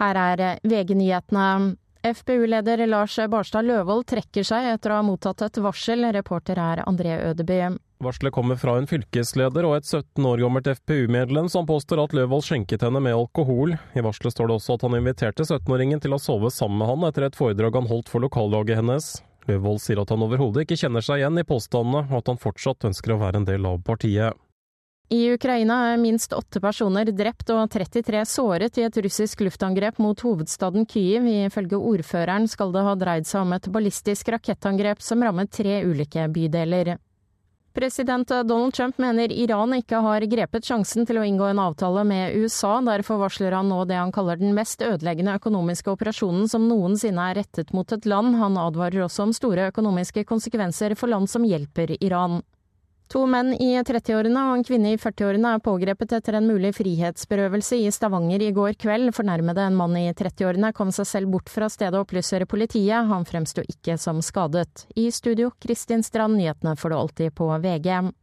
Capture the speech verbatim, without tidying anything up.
Her er V G-nyhetene. F P U-leder Lars Barstad Løvold trekker seg etter å ha mottatt et varsel. Reporter er André Ødeby. Varselet kommer fra en fylkesleder og et sytten år gammelt F P U-medlem som påstår at Løvold skjenket henne med alkohol. I varselet står det også at han inviterte sytten-åringen til å sove sammen med han etter et foredrag han holdt for lokallaget hennes. Løvold sier at han overhodet ikke kjenner seg igjen i påstandene, og at han fortsatt ønsker å være en del av partiet. I Ukraina er minst åtte personer drept og trettitre såret i et russisk luftangrep mot hovedstaden Kyiv. Ifølge ordføreren skal det ha dreid seg om et ballistisk rakettangrep som rammet tre ulike bydeler. President Donald Trump mener Iran ikke har grepet sjansen til å inngå en avtale med U S A. Derfor varsler han nå det han kaller den mest ødeleggende økonomiske operasjonen som noensinne er rettet mot et land. Han advarer også om store økonomiske konsekvenser for land som hjelper Iran. To menn i trettiårene og en kvinne i førtiårene er pågrepet etter en mulig frihetsberøvelse i Stavanger i går kveld. Fornærmede en mann i trettiårene kom seg selv bort fra stedet og opplyser politiet. Han fremstod ikke som skadet. I studio, Kristin Strand, nyhetene får du alltid på V G.